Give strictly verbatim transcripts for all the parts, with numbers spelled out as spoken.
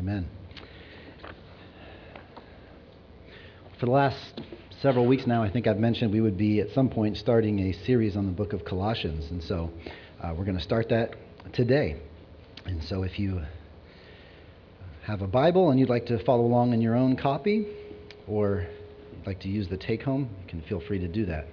Amen. For the last several weeks now, I think I've mentioned we would be at some point starting a series on the book of Colossians. And so uh, we're going to start that today. And so if you have a Bible and you'd like to follow along in your own copy, or you'd like to use the take-home, you can feel free to do that.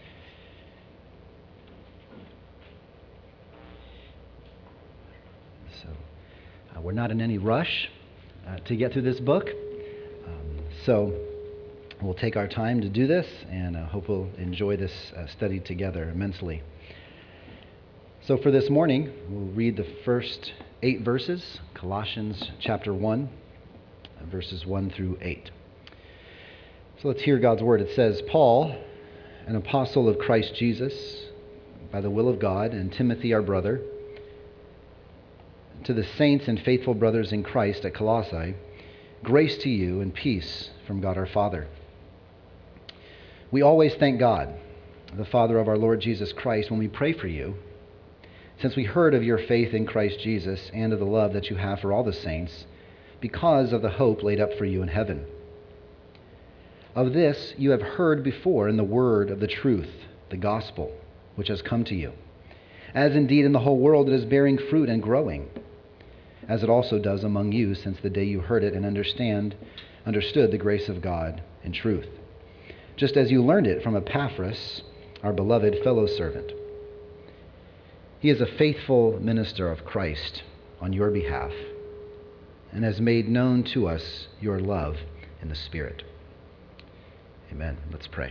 So uh, we're not in any rush uh, to get through this book. Um, so we'll take our time to do this, and I hope we'll enjoy this uh, study together immensely. So for this morning, we'll read the first eight verses, Colossians chapter one, verses one through eight. So let's hear God's word. It says, Paul, an apostle of Christ Jesus, by the will of God, and Timothy our brother, to the saints and faithful brothers in Christ at Colossae, grace to you and peace from God our Father. We always thank God, the Father of our Lord Jesus Christ, when we pray for you, since we heard of your faith in Christ Jesus and of the love that you have for all the saints, because of the hope laid up for you in heaven. Of this you have heard before in the word of the truth, the gospel, which has come to you, as indeed in the whole world it is bearing fruit and growing, as it also does among you since the day you heard it and understand, understood the grace of God in truth, just as you learned it from Epaphras, our beloved fellow servant. He is a faithful minister of Christ on your behalf and has made known to us your love in the Spirit. Amen. Let's pray.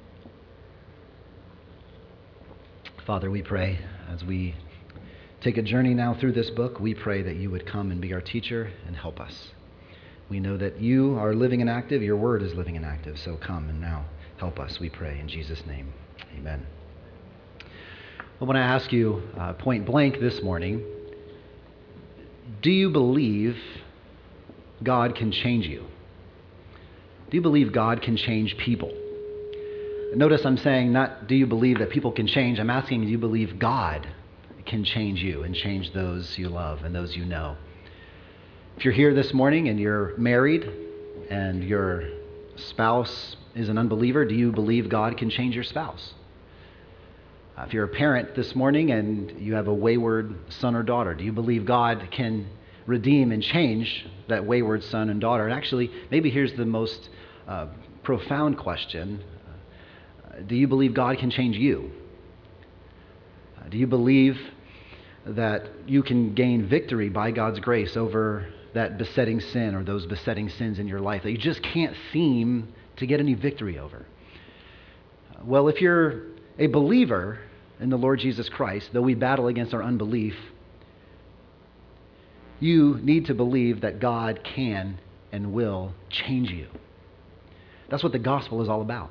Father, we pray as we take a journey now through this book, we pray that you would come and be our teacher and help us. We know that you are living and active. Your word is living and active. So come and now help us, we pray in Jesus' name. Amen. I want to ask you uh, point blank this morning, do you believe God can change you? Do you believe God can change people? Notice I'm saying not do you believe that people can change. I'm asking do you believe God can change you and change those you love and those you know? If you're here this morning and you're married and your spouse is an unbeliever, do you believe God can change your spouse? Uh, if you're a parent this morning and you have a wayward son or daughter, do you believe God can redeem and change that wayward son and daughter? And actually, maybe here's the most uh, profound question. Uh, do you believe God can change you? Uh, do you believe that you can gain victory by God's grace over that besetting sin or those besetting sins in your life that you just can't seem to get any victory over? Uh, well, if you're a believer in the Lord Jesus Christ, though we battle against our unbelief, you need to believe that God can and will change you. That's what the gospel is all about.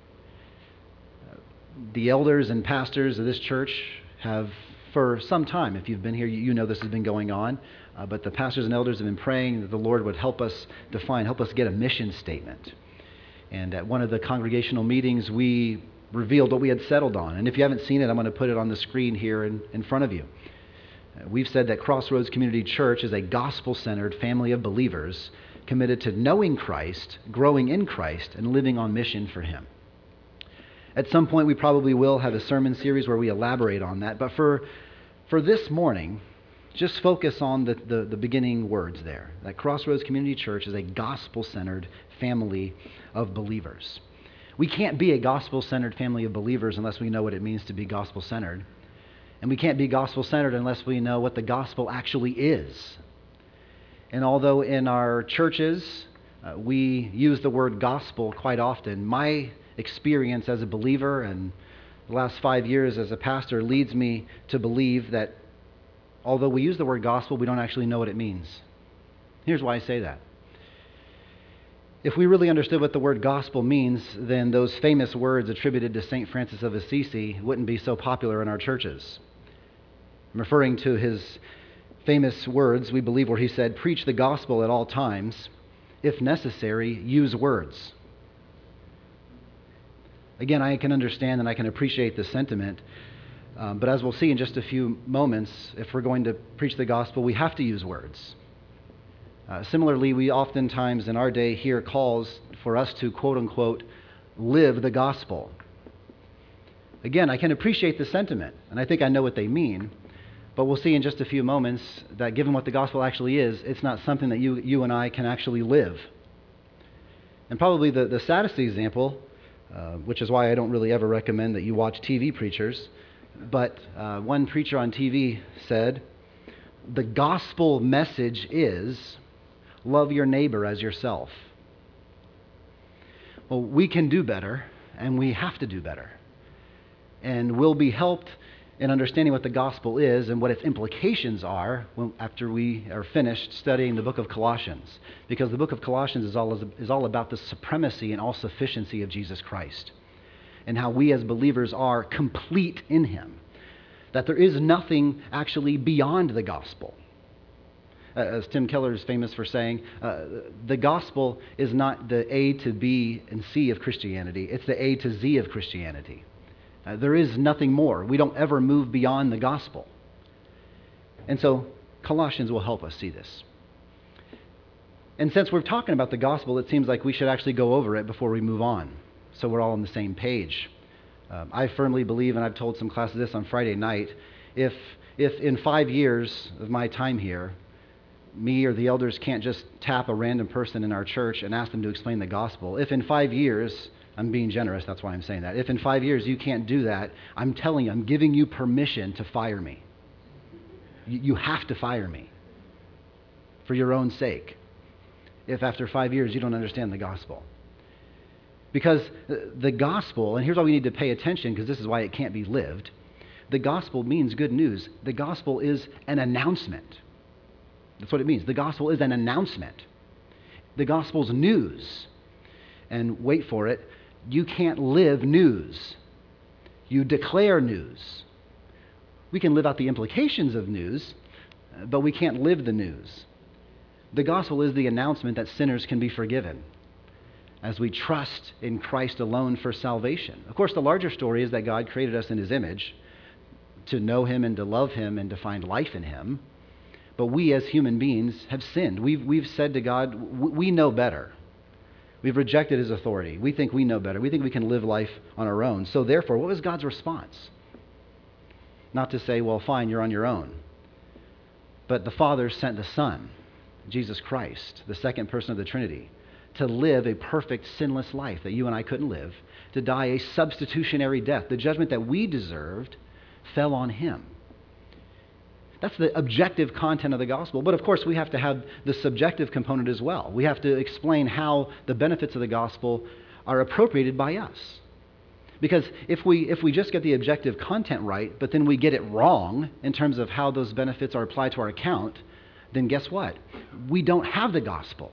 The elders and pastors of this church have, for some time, if you've been here, you know this has been going on, uh, but the pastors and elders have been praying that the Lord would help us define, help us get a mission statement. And at one of the congregational meetings, we revealed what we had settled on. And if you haven't seen it, I'm going to put it on the screen here in, in front of you. Uh, we've said that Crossroads Community Church is a gospel-centered family of believers committed to knowing Christ, growing in Christ, and living on mission for Him. At some point, we probably will have a sermon series where we elaborate on that. But for, for this morning, just focus on the, the, the beginning words there. That Crossroads Community Church is a gospel-centered family of believers. We can't be a gospel-centered family of believers unless we know what it means to be gospel-centered. And we can't be gospel-centered unless we know what the gospel actually is. And although in our churches, uh, we use the word gospel quite often, my experience as a believer and the last five years as a pastor leads me to believe that although we use the word gospel, we don't actually know what it means. Here's why I say that. If we really understood what the word gospel means, then those famous words attributed to Saint Francis of Assisi wouldn't be so popular in our churches. I'm referring to his famous words, we believe, where he said, preach the gospel at all times. If necessary, use words. Again, I can understand and I can appreciate the sentiment, um, but as we'll see in just a few moments, if we're going to preach the gospel, we have to use words. Uh, similarly, we oftentimes in our day hear calls for us to, quote unquote, live the gospel. Again, I can appreciate the sentiment, and I think I know what they mean, but we'll see in just a few moments that given what the gospel actually is, it's not something that you, you and I can actually live. And probably the, the saddest example, uh, which is why I don't really ever recommend that you watch T V preachers, but uh, one preacher on T V said, the gospel message is, love your neighbor as yourself. Well, we can do better, and we have to do better. And we'll be helped in understanding what the gospel is and what its implications are when, after we are finished studying the book of Colossians. Because the book of Colossians is all, is all about the supremacy and all sufficiency of Jesus Christ, and how we as believers are complete in Him. That there is nothing actually beyond the gospel. Uh, as Tim Keller is famous for saying, uh, the gospel is not the A to B and C of Christianity, it's the A to Z of Christianity. Uh, there is nothing more. We don't ever move beyond the gospel. And so Colossians will help us see this. And since we're talking about the gospel, it seems like we should actually go over it before we move on, so we're all on the same page. Um, I firmly believe, and I've told some classes this on Friday night, if if in five years of my time here, me or the elders can't just tap a random person in our church and ask them to explain the gospel, if in five years, I'm being generous, that's why I'm saying that, if in five years you can't do that, I'm telling you, I'm giving you permission to fire me. You, you have to fire me for your own sake, if after five years you don't understand the gospel. Because the gospel, and here's why we need to pay attention, because this is why it can't be lived. The gospel means good news. The gospel is an announcement. That's what it means. The gospel is an announcement. The gospel's news. And wait for it, you can't live news. You declare news. We can live out the implications of news, but we can't live the news. The gospel is the announcement that sinners can be forgiven as we trust in Christ alone for salvation. Of course, the larger story is that God created us in His image to know Him and to love Him and to find life in Him. But we as human beings have sinned. We've, we've said to God, we know better. We've rejected His authority. We think we know better. We think we can live life on our own. So therefore, what was God's response? Not to say, well, fine, you're on your own. But the Father sent the Son, Jesus Christ, the second person of the Trinity, to live a perfect, sinless life that you and I couldn't live, to die a substitutionary death. The judgment that we deserved fell on Him. That's the objective content of the gospel. But of course, we have to have the subjective component as well. We have to explain how the benefits of the gospel are appropriated by us. Because if we if we just get the objective content right, but then we get it wrong in terms of how those benefits are applied to our account, then guess what? We don't have the gospel.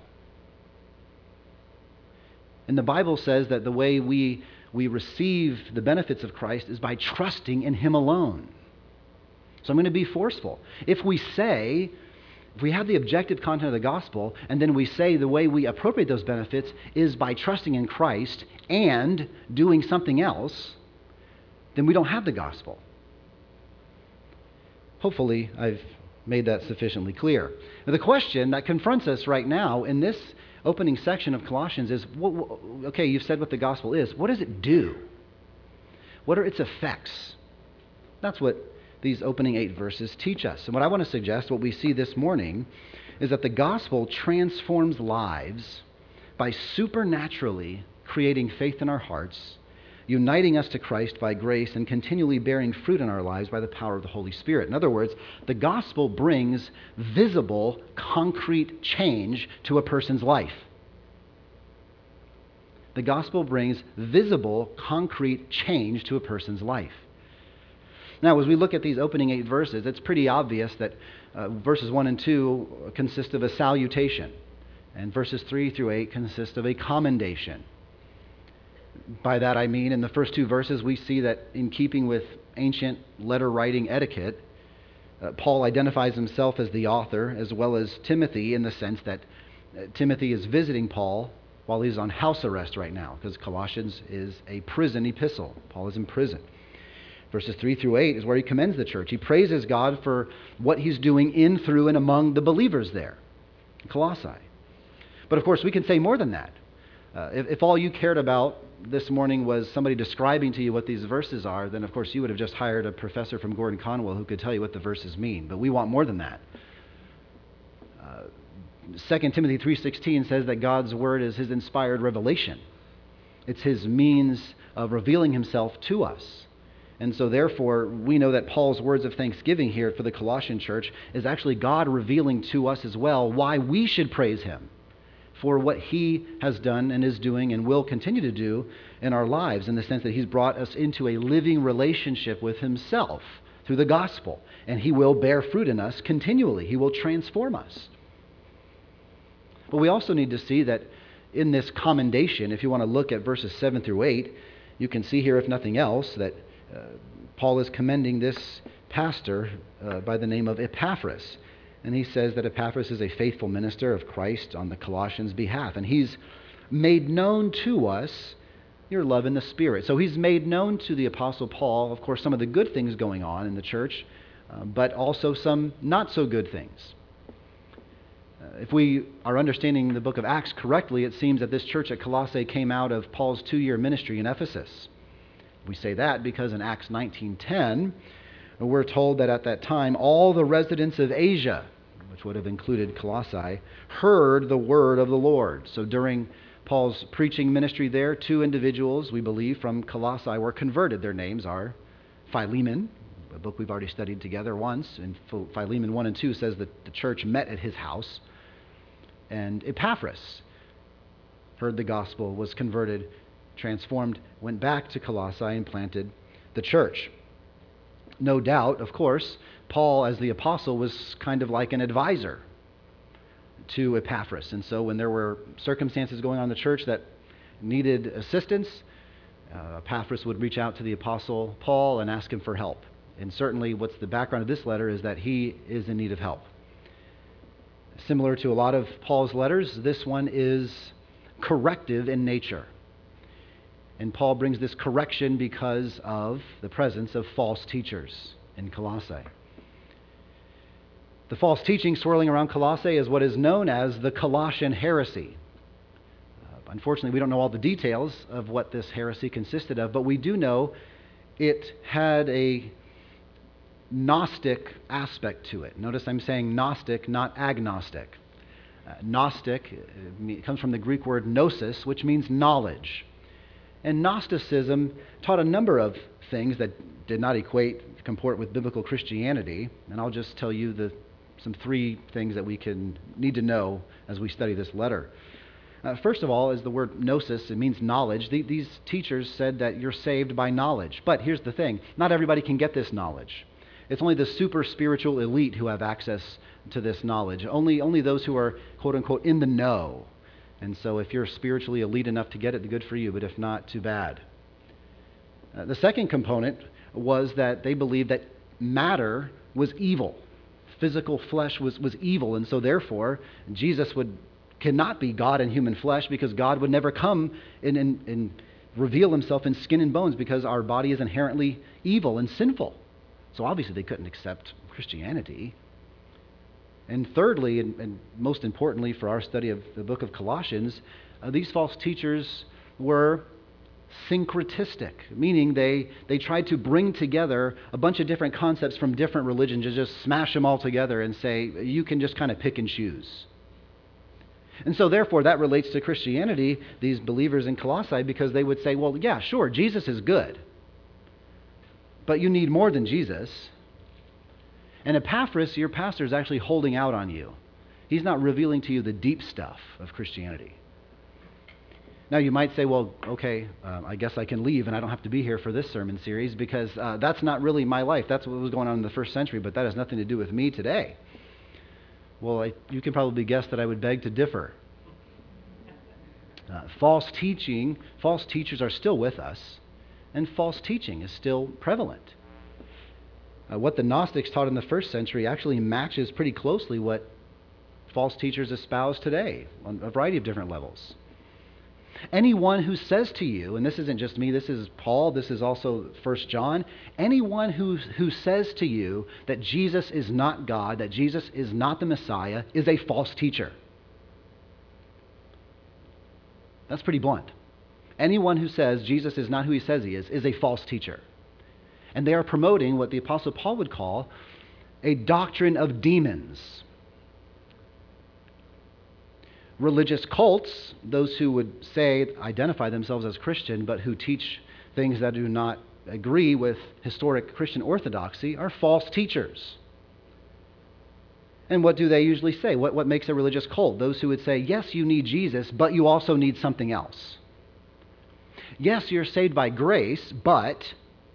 And the Bible says that the way we, we receive the benefits of Christ is by trusting in Him alone. So I'm going to be forceful. If we say, if we have the objective content of the gospel, and then we say the way we appropriate those benefits is by trusting in Christ and doing something else, then we don't have the gospel. Hopefully, I've made that sufficiently clear. Now, the question that confronts us right now in this opening section of Colossians is, what, okay, you've said what the gospel is. What does it do? What are its effects? That's what these opening eight verses teach us. And what I want to suggest, what we see this morning, is that the gospel transforms lives by supernaturally creating faith in our hearts, uniting us to Christ by grace, and continually bearing fruit in our lives by the power of the Holy Spirit. In other words, the gospel brings visible, concrete change to a person's life. The gospel brings visible, concrete change to a person's life. Now, as we look at these opening eight verses, it's pretty obvious that uh, verses one and two consist of a salutation, and verses three through eight consist of a commendation. By that I mean, in the first two verses, we see that in keeping with ancient letter-writing etiquette, uh, Paul identifies himself as the author, as well as Timothy, in the sense that uh, Timothy is visiting Paul while he's on house arrest right now, because Colossians is a prison epistle. Paul is in prison. Verses three through eight is where he commends the church. He praises God for what He's doing in, through, and among the believers there. Colossae. But of course, we can say more than that. Uh, if, if all you cared about this morning was somebody describing to you what these verses are, then of course you would have just hired a professor from Gordon Conwell who could tell you what the verses mean. But we want more than that. Uh, Second Timothy three sixteen says that God's word is his inspired revelation. It's his means of revealing himself to us. And so therefore, we know that Paul's words of thanksgiving here for the Colossian church is actually God revealing to us as well why we should praise him for what he has done and is doing and will continue to do in our lives, in the sense that he's brought us into a living relationship with himself through the gospel. And he will bear fruit in us continually. He will transform us. But we also need to see that in this commendation, if you want to look at verses seven through eight, you can see here, if nothing else, that uh, Paul is commending this pastor uh, by the name of Epaphras. And he says that Epaphras is a faithful minister of Christ on the Colossians' behalf. And he's made known to us your love in the Spirit. So he's made known to the Apostle Paul, of course, some of the good things going on in the church, uh, but also some not so good things. Uh, if we are understanding the book of Acts correctly, it seems that this church at Colossae came out of Paul's two-year ministry in Ephesus. We say that because in Acts nineteen ten, we're told that at that time, all the residents of Asia, which would have included Colossae, heard the word of the Lord. So during Paul's preaching ministry there, two individuals, we believe, from Colossae were converted. Their names are Philemon, a book we've already studied together once, and Philemon one and two says that the church met at his house, and Epaphras heard the gospel, was converted, transformed, went back to Colossae and planted the church. No doubt, of course, Paul, as the apostle, was kind of like an advisor to Epaphras. And so when there were circumstances going on in the church that needed assistance, uh, Epaphras would reach out to the apostle Paul and ask him for help. And certainly what's the background of this letter is that he is in need of help. Similar to a lot of Paul's letters, this one is corrective in nature. And Paul brings this correction because of the presence of false teachers in Colossae. The false teaching swirling around Colossae is what is known as the Colossian heresy. Uh, unfortunately, we don't know all the details of what this heresy consisted of, but we do know it had a Gnostic aspect to it. Notice I'm saying Gnostic, not agnostic. Uh, Gnostic it comes from the Greek word gnosis, which means knowledge. And Gnosticism taught a number of things that did not equate, comport with biblical Christianity. And I'll just tell you the some three things that we can need to know as we study this letter. Uh, first of all, is the word gnosis. It means knowledge. The, these teachers said that you're saved by knowledge. But here's the thing. Not everybody can get this knowledge. It's only the super spiritual elite who have access to this knowledge. Only, only those who are, quote unquote, in the know. And so if you're spiritually elite enough to get it, good for you, but if not, too bad. Uh, the second component was that they believed that matter was evil. Physical flesh was, was evil, and so therefore Jesus would cannot be God in human flesh, because God would never come and, and, and reveal himself in skin and bones, because our body is inherently evil and sinful. So obviously they couldn't accept Christianity. And thirdly, and, and most importantly for our study of the book of Colossians, uh, these false teachers were syncretistic, meaning they, they tried to bring together a bunch of different concepts from different religions and just smash them all together and say, you can just kind of pick and choose. And so therefore that relates to Christianity, these believers in Colossae, because they would say, well, yeah, sure, Jesus is good, but you need more than Jesus. And Epaphras, your pastor, is actually holding out on you. He's not revealing to you the deep stuff of Christianity. Now you might say, well, okay, uh, I guess I can leave and I don't have to be here for this sermon series, because uh, that's not really my life. That's what was going on in the first century, but that has nothing to do with me today. Well, I, you can probably guess that I would beg to differ. Uh, false teaching, false teachers are still with us, and false teaching is still prevalent. Uh, what the Gnostics taught in the first century actually matches pretty closely what false teachers espouse today on a variety of different levels. Anyone who says to you, and this isn't just me, this is Paul, this is also First John, anyone who, who says to you that Jesus is not God, that Jesus is not the Messiah, is a false teacher. That's pretty blunt. Anyone who says Jesus is not who he says he is is a false teacher. And they are promoting what the Apostle Paul would call a doctrine of demons. Religious cults, those who would say, identify themselves as Christian, but who teach things that do not agree with historic Christian orthodoxy, are false teachers. And what do they usually say? What, what makes a religious cult? Those who would say, yes, you need Jesus, but you also need something else. Yes, you're saved by grace, but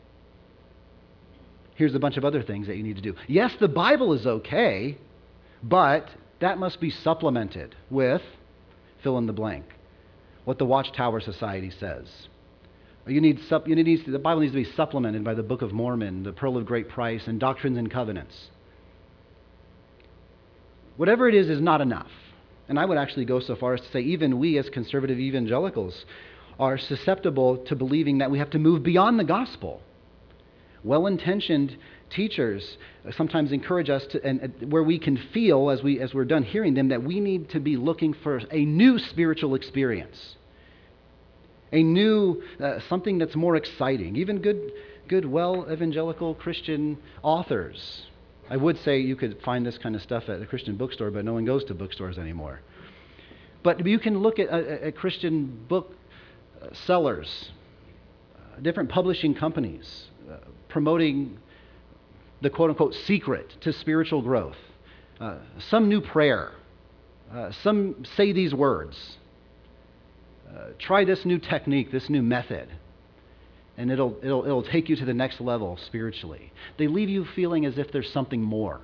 here's a bunch of other things that you need to do. Yes, the Bible is okay, but that must be supplemented with fill in the blank. What the Watchtower Society says. You need, sup, you need the Bible needs to be supplemented by the Book of Mormon, the Pearl of Great Price, and Doctrines and Covenants. Whatever it is is not enough. And I would actually go so far as to say even we as conservative evangelicals are susceptible to believing that we have to move beyond the gospel. Well-intentioned teachers sometimes encourage us to, and, and where we can feel as we as we're done hearing them, that we need to be looking for a new spiritual experience, a new uh, something that's more exciting. Even good, good, well evangelical Christian authors. I would say you could find this kind of stuff at a Christian bookstore, but no one goes to bookstores anymore. But you can look at a, a Christian book sellers, uh, different publishing companies, uh, promoting the quote-unquote secret to spiritual growth. Uh, some new prayer. Uh, some say these words. Uh, try this new technique, this new method, and it'll, it'll, it'll take you to the next level spiritually. They leave you feeling as if there's something more.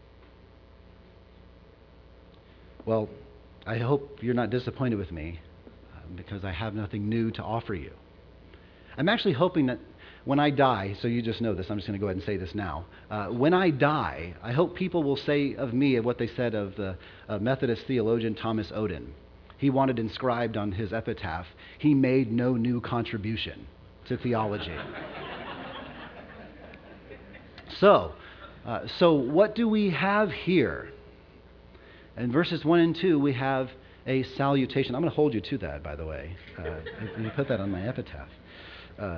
Well, I hope you're not disappointed with me, uh, because I have nothing new to offer you. I'm actually hoping that when I die, so you just know this, I'm just going to go ahead and say this now. Uh, when I die, I hope people will say of me what they said of the uh, Methodist theologian Thomas Oden. He wanted inscribed on his epitaph, he made no new contribution to theology. so, uh, so what do we have here? In verses one and two, we have a salutation. I'm going to hold you to that, by the way. Uh, you put that on my epitaph. Uh,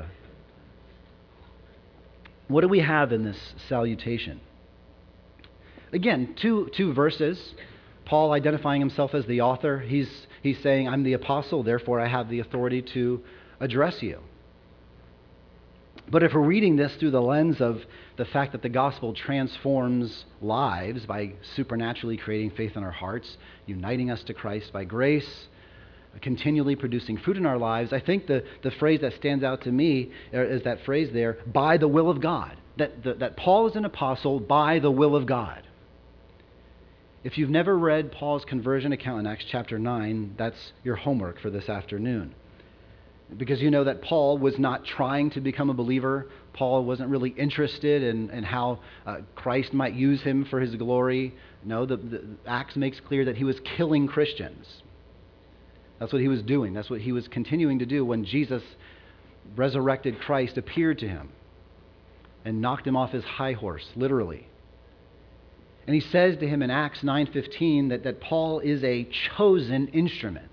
what do we have in this salutation? Again, two, two verses. Paul identifying himself as the author. He's, he's saying, I'm the apostle, therefore I have the authority to address you. But if we're reading this through the lens of the fact that the gospel transforms lives by supernaturally creating faith in our hearts, uniting us to Christ by grace, continually producing fruit in our lives, I think the, the phrase that stands out to me is that phrase there, by the will of God. That, that, that Paul is an apostle by the will of God. If you've never read Paul's conversion account in Acts chapter nine, that's your homework for this afternoon. Because you know that Paul was not trying to become a believer. Paul wasn't really interested in, in how uh, Christ might use him for his glory. No, the, the Acts makes clear that he was killing Christians. That's what he was doing. That's what he was continuing to do when Jesus, resurrected Christ, appeared to him and knocked him off his high horse, literally. And he says to him in Acts nine fifteen that, that Paul is a chosen instrument.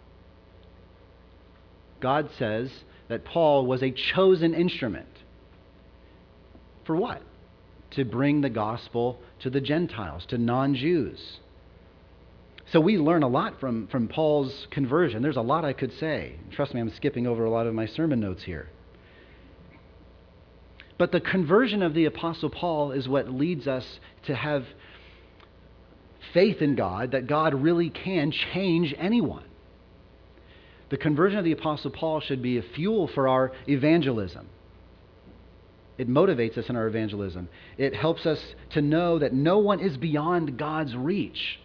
God says that Paul was a chosen instrument. For what? To bring the gospel to the Gentiles, to non-Jews. So we learn a lot from, from Paul's conversion. There's a lot I could say. Trust me, I'm skipping over a lot of my sermon notes here. But the conversion of the Apostle Paul is what leads us to have faith in God, that God really can change anyone. The conversion of the Apostle Paul should be a fuel for our evangelism. It motivates us in our evangelism. It helps us to know that no one is beyond God's reach.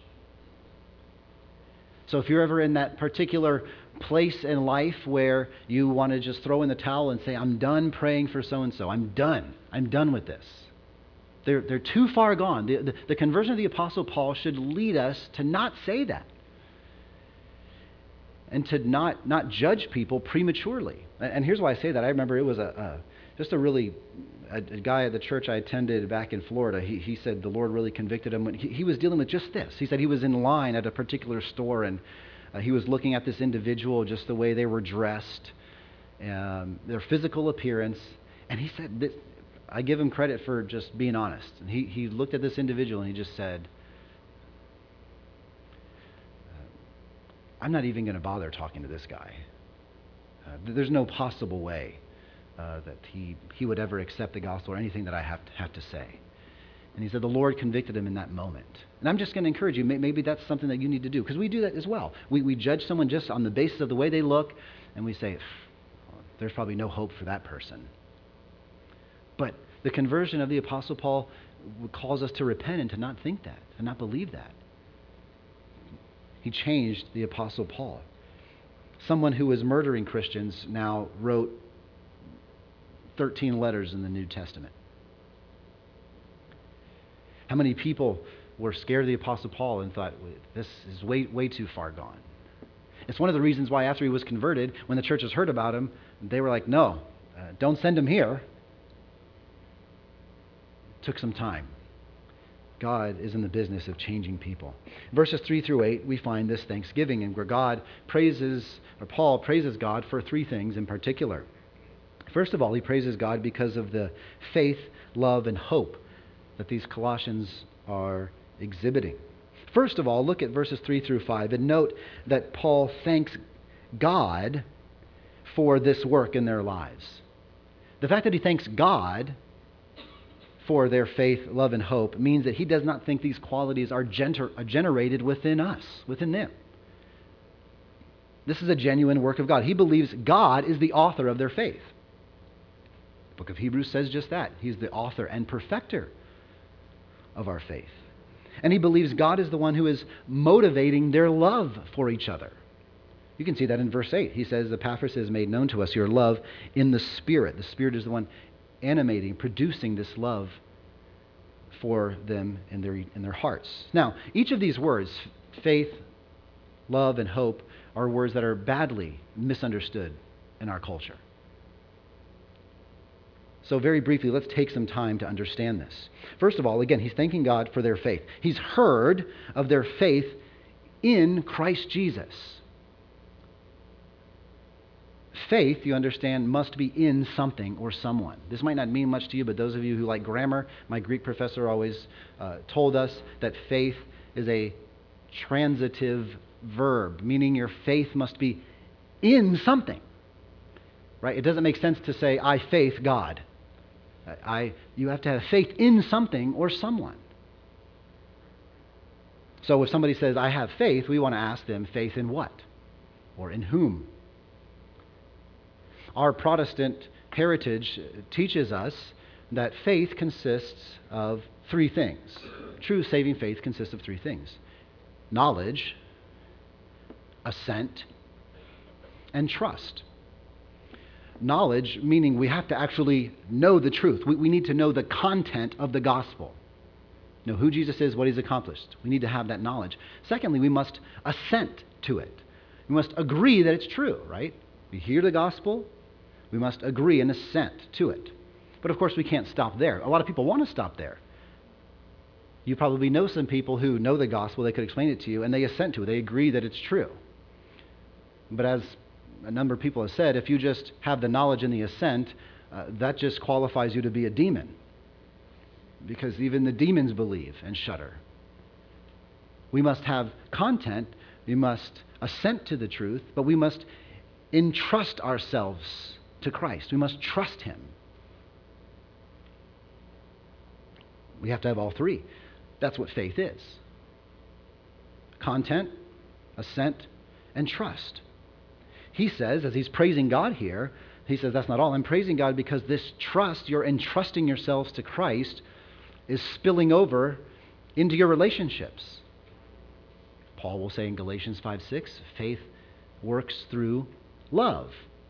So if you're ever in that particular place in life where you want to just throw in the towel and say, I'm done praying for so-and-so. I'm done. I'm done with this. They're, they're too far gone. The, the, the conversion of the Apostle Paul should lead us to not say that. And to not, not judge people prematurely. And here's why I say that. I remember it was a, a just a really, a, a guy at the church I attended back in Florida. He, he said the Lord really convicted him. When he, he was dealing with just this. He said he was in line at a particular store and Uh, he was looking at this individual, just the way they were dressed, um, their physical appearance, and he said, this, I give him credit for just being honest. And he, he looked at this individual and he just said, I'm not even going to bother talking to this guy. Uh, there's no possible way uh, that he, he would ever accept the gospel or anything that I have to, have to say. And he said the Lord convicted him in that moment. And I'm just going to encourage you, maybe that's something that you need to do, because we do that as well. We, we judge someone just on the basis of the way they look, and we say, there's probably no hope for that person. But the conversion of the Apostle Paul calls us to repent and to not think that, and not believe that. He changed the Apostle Paul. Someone who was murdering Christians now wrote thirteen letters in the New Testament. How many people were scared of the Apostle Paul and thought, this is way, way too far gone? It's one of the reasons why after he was converted, when the churches heard about him, they were like, no, uh, don't send him here. It took some time. God is in the business of changing people. Verses three through eight, we find this thanksgiving, and where God praises, or Paul praises God for three things in particular. First of all, he praises God because of the faith, love, and hope that these Colossians are exhibiting. First of all, look at verses three through five and note that Paul thanks God for this work in their lives. The fact that he thanks God for their faith, love, and hope means that he does not think these qualities are, gener- are generated within us, within them. This is a genuine work of God. He believes God is the author of their faith. The book of Hebrews says just that. He's the author and perfecter of our faith. And he believes God is the one who is motivating their love for each other. You can see that in verse eight. He says, Epaphras has made known to us your love in the Spirit. The Spirit is the one animating, producing this love for them in their, in their hearts. Now, each of these words, faith, love, and hope, are words that are badly misunderstood in our culture. So very briefly, let's take some time to understand this. First of all, again, he's thanking God for their faith. He's heard of their faith in Christ Jesus. Faith, you understand, must be in something or someone. This might not mean much to you, but those of you who like grammar, my Greek professor always uh, told us that faith is a transitive verb, meaning your faith must be in something. Right? It doesn't make sense to say, I faith God. I, you have to have faith in something or someone. So if somebody says, I have faith, we want to ask them, faith in what? Or in whom? Our Protestant heritage teaches us that faith consists of three things. True saving faith consists of three things: knowledge, assent, and trust. Knowledge, meaning we have to actually know the truth. We, we need to know the content of the gospel. Know who Jesus is, what he's accomplished. We need to have that knowledge. Secondly, we must assent to it. We must agree that it's true, right? We hear the gospel, we must agree and assent to it. But of course, we can't stop there. A lot of people want to stop there. You probably know some people who know the gospel, they could explain it to you, and they assent to it. They agree that it's true. But as a number of people have said, if you just have the knowledge and the assent, uh, that just qualifies you to be a demon. Because even the demons believe and shudder. We must have content, we must assent to the truth, but we must entrust ourselves to Christ. We must trust him. We have to have all three. That's what faith is. Content, assent, and trust. He says, as he's praising God here, he says, that's not all. I'm praising God because this trust, you're entrusting yourselves to Christ, is spilling over into your relationships. Paul will say in Galatians five six, faith works through love.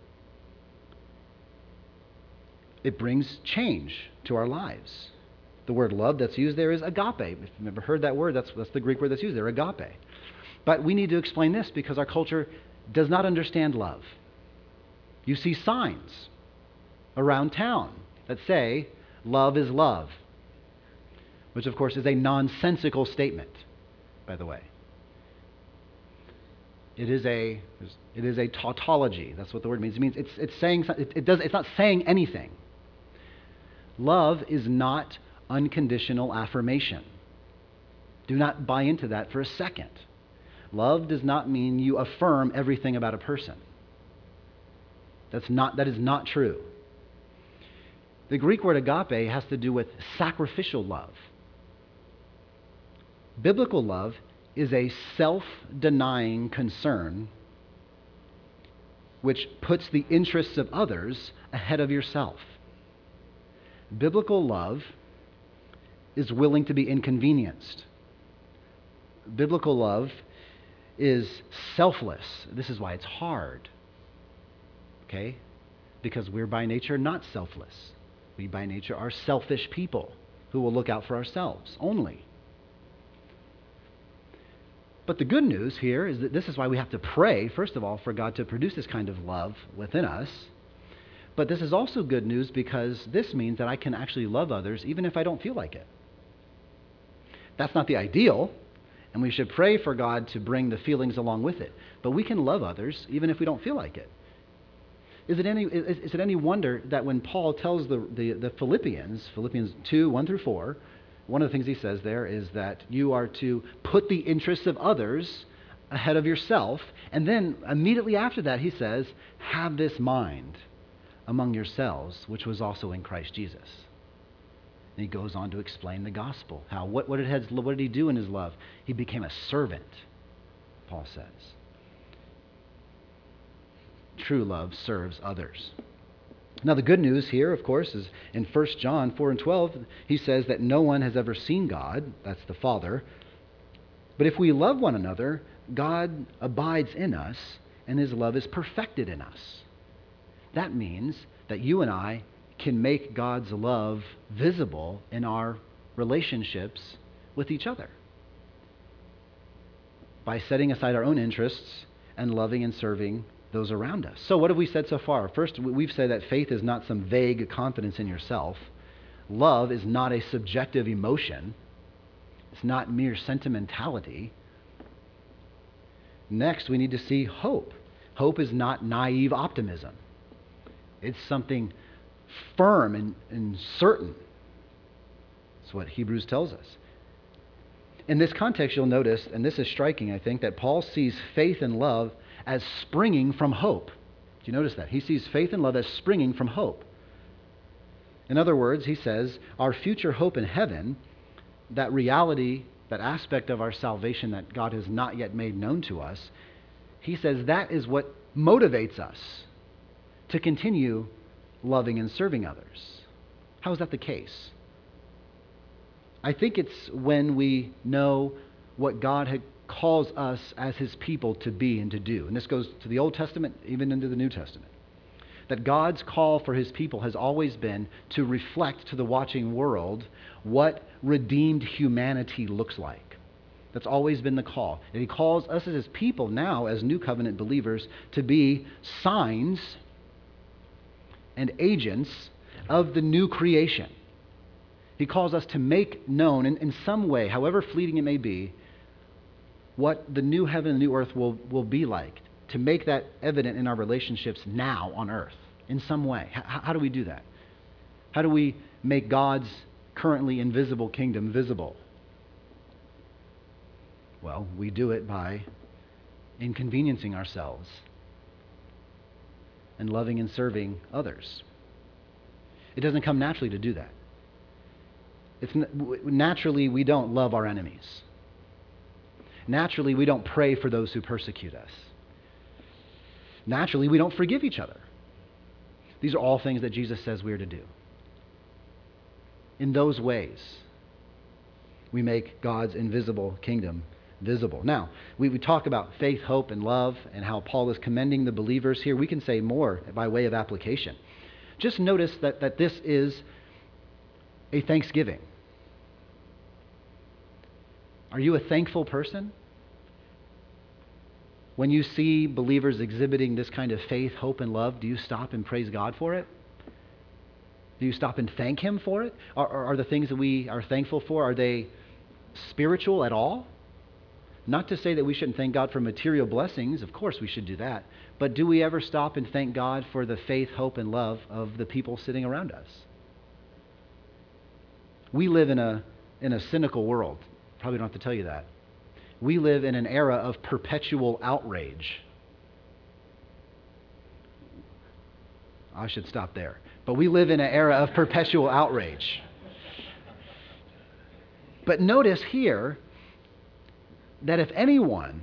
It brings change to our lives. The word love that's used there is agape. If you've never heard that word, that's, that's the Greek word that's used there, agape. But we need to explain this because our culture does not understand love. You see signs around town that say, love is love, which of course is a nonsensical statement, by the way. It is a it is a tautology. That's what the word means. It means it's it's saying it, it does it's not saying anything. Love is not unconditional affirmation. Do not buy into that for a second. Love does not mean you affirm everything about a person. That's not that is not true. The Greek word agape has to do with sacrificial love. Biblical love is a self-denying concern which puts the interests of others ahead of yourself. Biblical love is willing to be inconvenienced. Biblical love is selfless. This is why it's hard. Okay? Because we're by nature not selfless. We by nature are selfish people who will look out for ourselves only. But the good news here is that this is why we have to pray, first of all, for God to produce this kind of love within us. But this is also good news because this means that I can actually love others even if I don't feel like it. That's not the ideal, and we should pray for God to bring the feelings along with it. But we can love others even if we don't feel like it. Is it any, is, is it any wonder that when Paul tells the, the, the Philippians, Philippians two, one through four, one of the things he says there is that you are to put the interests of others ahead of yourself. And then immediately after that, he says, have this mind among yourselves, which was also in Christ Jesus. And he goes on to explain the gospel. How what, what, it has, what did he do in his love? He became a servant, Paul says. True love serves others. Now, the good news here, of course, is in First John four and twelve, he says that no one has ever seen God, that's the Father. But if we love one another, God abides in us, and his love is perfected in us. That means that you and I can make God's love visible in our relationships with each other by setting aside our own interests and loving and serving those around us. So what have we said so far? First, we've said that faith is not some vague confidence in yourself. Love is not a subjective emotion. It's not mere sentimentality. Next, we need to see hope. Hope is not naive optimism. It's something firm and, and certain. That's what Hebrews tells us. In this context, you'll notice, and this is striking, I think, that Paul sees faith and love as springing from hope. Do you notice that? He sees faith and love as springing from hope. In other words, he says, our future hope in heaven, that reality, that aspect of our salvation that God has not yet made known to us, he says that is what motivates us to continue loving and serving others. How is that the case? I think it's when we know what God had calls us as his people to be and to do. And this goes to the Old Testament, even into the New Testament. That God's call for his people has always been to reflect to the watching world what redeemed humanity looks like. That's always been the call. And he calls us as his people now, as new covenant believers, to be signs and agents of the new creation. He calls us to make known in, in some way, however fleeting it may be, what the new heaven and new earth will, will be like, to make that evident in our relationships now on earth in some way. H- how do we do that? How do we make God's currently invisible kingdom visible? Well, we do it by inconveniencing ourselves and loving and serving others. It doesn't come naturally to do that. It's naturally we don't love our enemies. Naturally, we don't pray for those who persecute us. Naturally, we don't forgive each other. These are all things that Jesus says we are to do. In those ways, we make God's invisible kingdom visible. Now, we, we talk about faith, hope, and love, and how Paul is commending the believers here. We can say more by way of application. Just notice that, that this is a thanksgiving. Are you a thankful person? When you see believers exhibiting this kind of faith, hope, and love, do you stop and praise God for it? Do you stop and thank him for it? Are, are the things that we are thankful for, are they spiritual at all? Not to say that we shouldn't thank God for material blessings. Of course we should do that. But do we ever stop and thank God for the faith, hope, and love of the people sitting around us? We live in a, in a cynical world. Probably don't have to tell you that. We live in an era of perpetual outrage. I should stop there. But we live in an era of perpetual outrage. But notice here that if anyone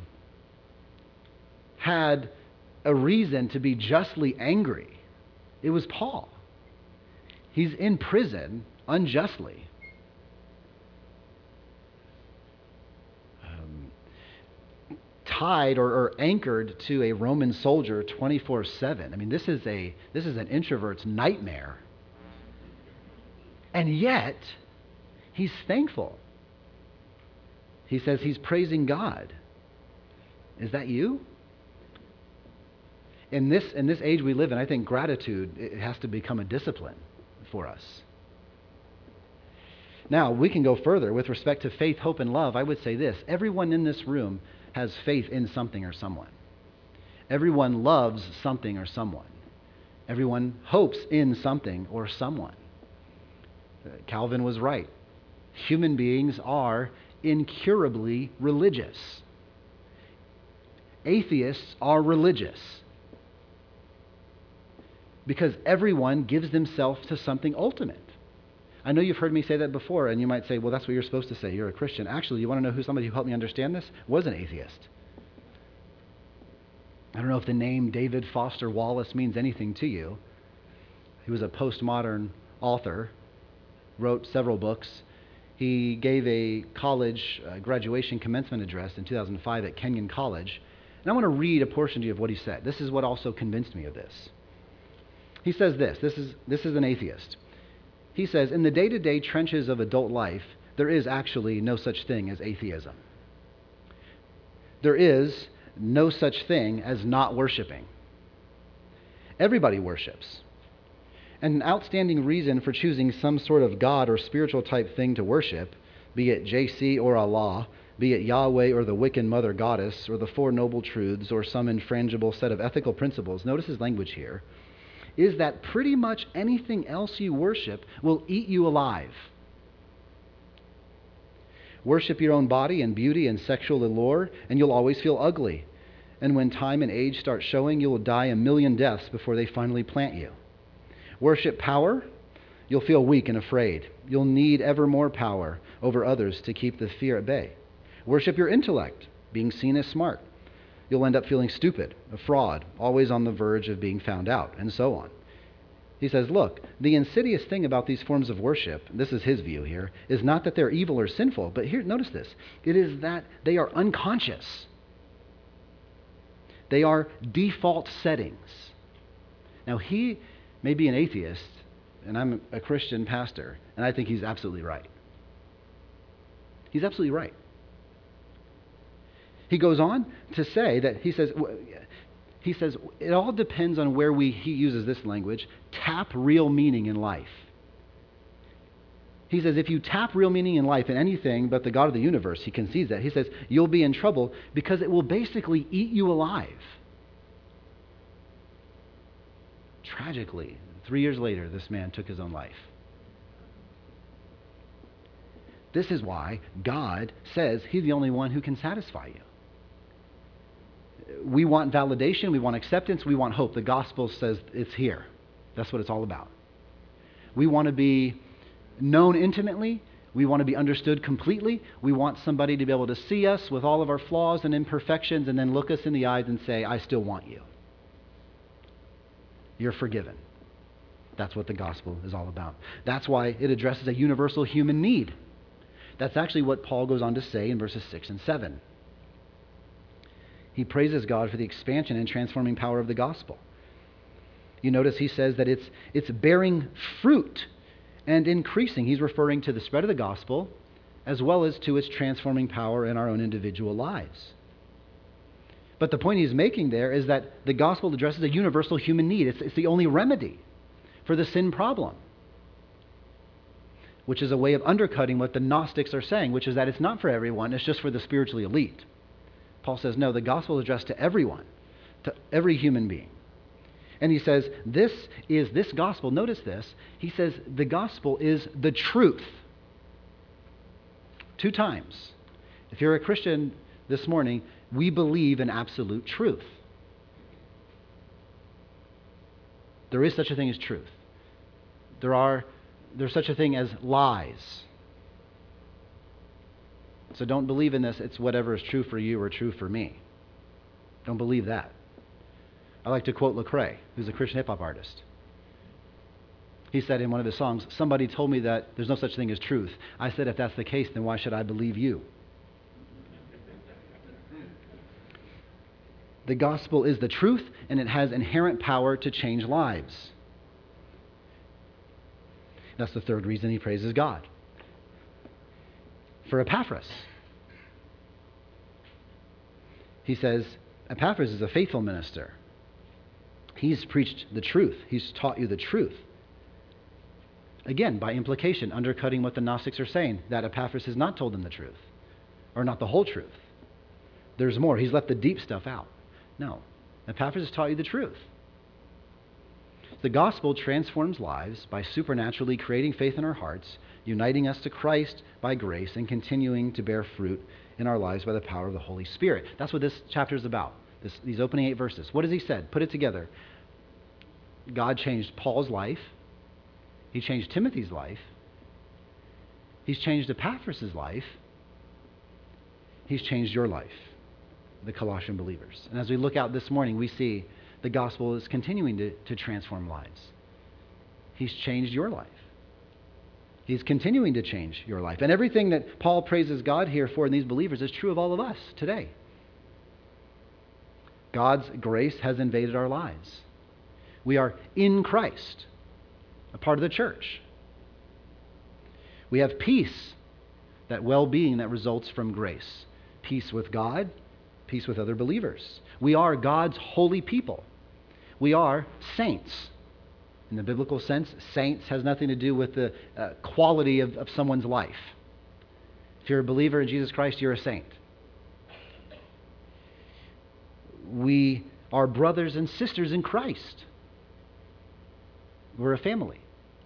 had a reason to be justly angry, it was Paul. He's in prison unjustly. Um, tied or, or anchored to a Roman soldier twenty-four seven. I mean, this is a this is an introvert's nightmare. And yet, he's thankful. He says he's praising God. Is that you? In this, in this age we live in, I think gratitude, it has to become a discipline for us. Now, we can go further. With respect to faith, hope, and love, I would say this. Everyone in this room has faith in something or someone. Everyone loves something or someone. Everyone hopes in something or someone. Calvin was right. Human beings are incurably religious. Atheists are religious because everyone gives themselves to something ultimate. I know you've heard me say that before, and you might say, well, that's what you're supposed to say. You're a Christian. Actually, you want to know who somebody who helped me understand this was an atheist. I don't know if the name David Foster Wallace means anything to you. He was a postmodern author, wrote several books. He gave a college uh, graduation commencement address in two thousand five at Kenyon College. And I want to read a portion to you of what he said. This is what also convinced me of this. He says this. This is, this is an atheist. He says, in the day-to-day trenches of adult life, there is actually no such thing as atheism. There is no such thing as not worshiping. Everybody worships. And an outstanding reason for choosing some sort of God or spiritual type thing to worship, be it J C or Allah, be it Yahweh or the Wiccan Mother Goddess, or the Four Noble Truths, or some infrangible set of ethical principles, notice his language here, is that pretty much anything else you worship will eat you alive. Worship your own body and beauty and sexual allure, and you'll always feel ugly. And when time and age start showing, you will die a million deaths before they finally plant you. Worship power, you'll feel weak and afraid. You'll need ever more power over others to keep the fear at bay. Worship your intellect, being seen as smart. You'll end up feeling stupid, a fraud, always on the verge of being found out, and so on. He says, look, the insidious thing about these forms of worship, this is his view here, is not that they're evil or sinful, but here, notice this, it is that they are unconscious. They are default settings. Now, he may be an atheist, and I'm a Christian pastor, and I think he's absolutely right. He's absolutely right. He goes on to say that he says, he says, it all depends on where we, he uses this language, tap real meaning in life. He says, if you tap real meaning in life in anything but the God of the universe, he concedes that. He says, you'll be in trouble because it will basically eat you alive. Tragically, three years later, this man took his own life. This is why God says he's the only one who can satisfy you. We want validation, we want acceptance, we want hope. The gospel says it's here. That's what it's all about. We want to be known intimately. We want to be understood completely. We want somebody to be able to see us with all of our flaws and imperfections and then look us in the eyes and say, I still want you. You're forgiven. That's what the gospel is all about. That's why it addresses a universal human need. That's actually what Paul goes on to say in verses six and seven. He praises God for the expansion and transforming power of the gospel. You notice he says that it's, it's bearing fruit and increasing. He's referring to the spread of the gospel as well as to its transforming power in our own individual lives. But the point he's making there is that the gospel addresses a universal human need. It's, it's the only remedy for the sin problem, which is a way of undercutting what the Gnostics are saying, which is that it's not for everyone, it's just for the spiritually elite. Paul says, no, the gospel is addressed to everyone, to every human being. And he says, this is this gospel. Notice this. He says, the gospel is the truth. Two times. If you're a Christian this morning, we believe in absolute truth. There is such a thing as truth. There are, there's such a thing as lies. So don't believe in this, it's whatever is true for you or true for me. Don't believe that. I like to quote Lecrae, who's a Christian hip-hop artist. He said in one of his songs, somebody told me that there's no such thing as truth. I said, if that's the case, then why should I believe you? The gospel is the truth, and it has inherent power to change lives. That's the third reason he praises God. For Epaphras, he says, Epaphras is a faithful minister. He's preached the truth. He's taught you the truth. Again, by implication, undercutting what the Gnostics are saying, that Epaphras has not told them the truth, or not the whole truth. There's more. He's left the deep stuff out. No. Epaphras has taught you the truth. The gospel transforms lives by supernaturally creating faith in our hearts, uniting us to Christ by grace, and continuing to bear fruit in our lives by the power of the Holy Spirit. That's what this chapter is about, this, these opening eight verses. What has he said? Put it together. God changed Paul's life. He changed Timothy's life. He's changed Epaphras' life. He's changed your life, the Colossian believers. And as we look out this morning, we see the gospel is continuing to, to transform lives. He's changed your life. He's continuing to change your life. And everything that Paul praises God here for in these believers is true of all of us today. God's grace has invaded our lives. We are in Christ, a part of the church. We have peace, that well-being that results from grace. Peace with God, peace with other believers. We are God's holy people. We are saints. In the biblical sense, saints has nothing to do with the uh, quality of, of someone's life. If you're a believer in Jesus Christ, you're a saint. We are brothers and sisters in Christ. We're a family.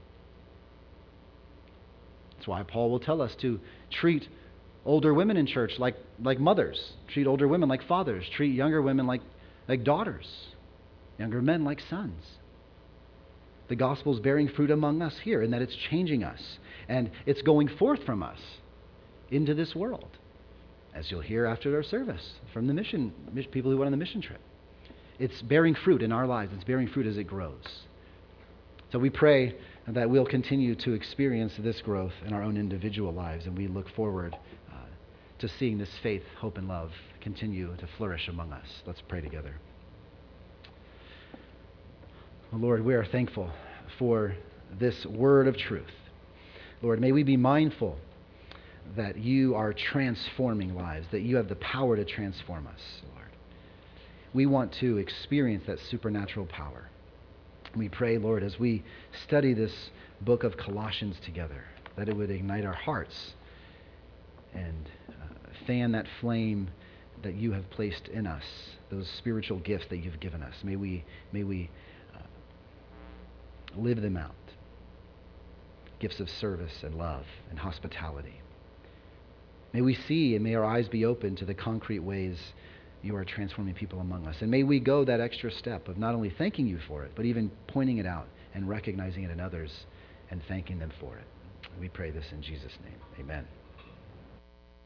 That's why Paul will tell us to treat older women in church like, like mothers, treat older women like fathers, treat younger women like, like daughters, younger men like sons. The gospel is bearing fruit among us here in that it's changing us, and it's going forth from us into this world, as you'll hear after our service from the mission, people who went on the mission trip. It's bearing fruit in our lives. It's bearing fruit as it grows. So we pray that we'll continue to experience this growth in our own individual lives, and we look forward uh, to seeing this faith, hope, and love continue to flourish among us. Let's pray together. Lord, we are thankful for this word of truth. Lord, may we be mindful that you are transforming lives, that you have the power to transform us, Lord. We want to experience that supernatural power. We pray, Lord, as we study this book of Colossians together, that it would ignite our hearts and uh, fan that flame that you have placed in us, those spiritual gifts that you've given us. May we, may we uh, live them out. Gifts of service and love and hospitality. May we see and may our eyes be open to the concrete ways you are transforming people among us. And may we go that extra step of not only thanking you for it, but even pointing it out and recognizing it in others and thanking them for it. We pray this in Jesus' name. Amen.